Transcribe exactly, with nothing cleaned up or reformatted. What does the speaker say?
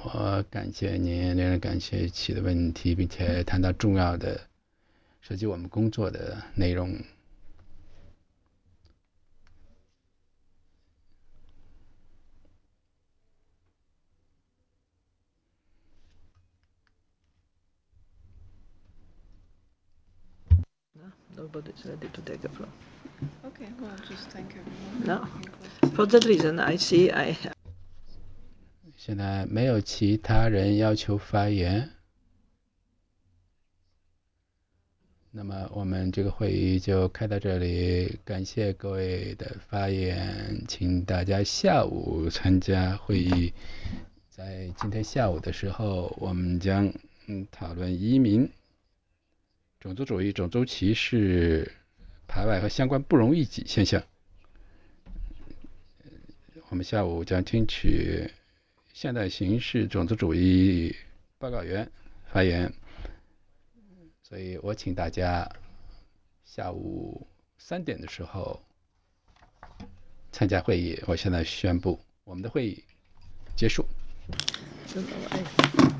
我感谢您，令人感谢提的问题，并且谈到重要的涉及我们工作的内容。 Nobody's ready to take the floor. Okay, well, just thank everyone. No. For that reason, I see I. 现在没有其他人要求发言，那么我们这个会议就开到这里，感谢各位的发言，请大家下午参加会议。在今天下午的时候，我们将嗯讨论移民、种族主义、种族歧视、排外和相关不容易己现象。我们下午将听取现代形势种族主义报告员发言，所以我请大家下午三点的时候参加会议。我现在宣布我们的会议结束。